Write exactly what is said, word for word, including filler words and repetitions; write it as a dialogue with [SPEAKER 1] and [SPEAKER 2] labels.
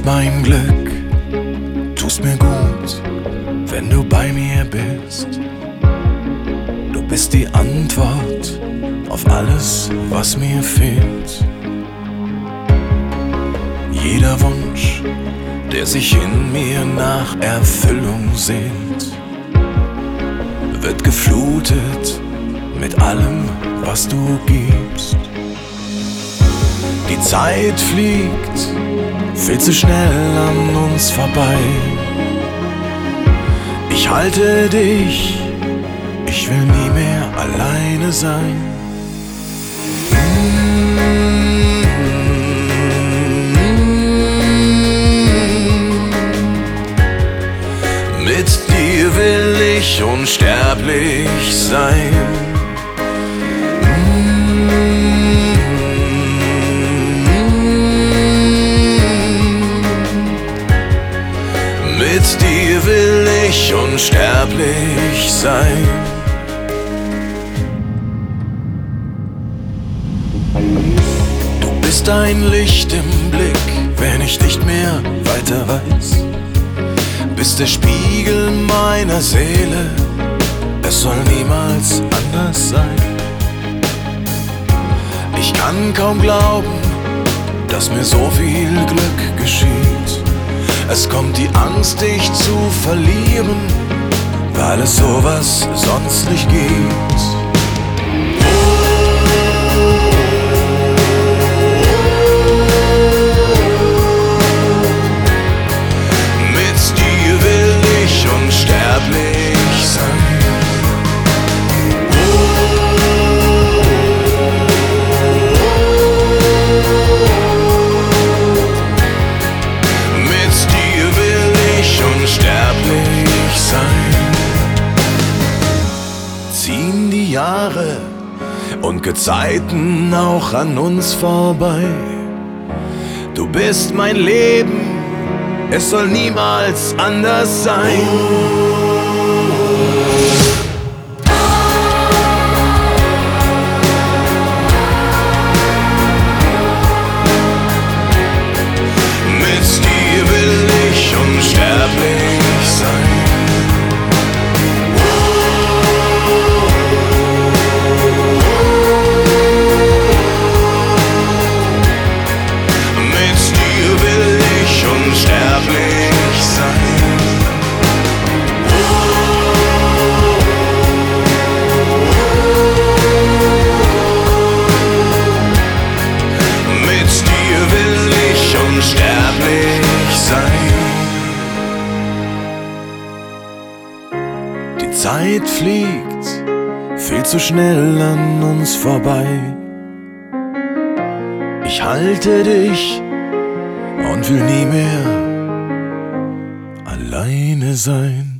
[SPEAKER 1] bist mein Glück, tust mir gut, wenn du bei mir bist. Du bist die Antwort auf alles, was mir fehlt. Jeder Wunsch, der sich in mir nach Erfüllung sehnt, wird geflutet mit allem, was du gibst. Die Zeit fliegt viel zu schnell an uns vorbei. Ich halte dich, ich will nie mehr alleine sein. Mit dir will ich unsterblich sein. Mit dir will ich unsterblich sein. Du bist ein Licht im Blick, wenn ich nicht mehr weiter weiß. Bist der Spiegel meiner Seele, es soll niemals anders sein. Ich kann kaum glauben, dass mir so viel Glück geschieht. Es kommt die Angst, dich zu verlieren, weil es sowas sonst nicht gibt. Mit dir will ich unsterblich sein. Unsterblich sein. Ziehen die Jahre und Gezeiten auch an uns vorbei. Du bist mein Leben, es soll niemals anders sein. Unsterblich sein. Mit dir will ich unsterblich sein. Mit dir will ich unsterblich sein. Die Zeit fliegt viel zu schnell an uns vorbei. Ich halte dich und will nie mehr alleine sein.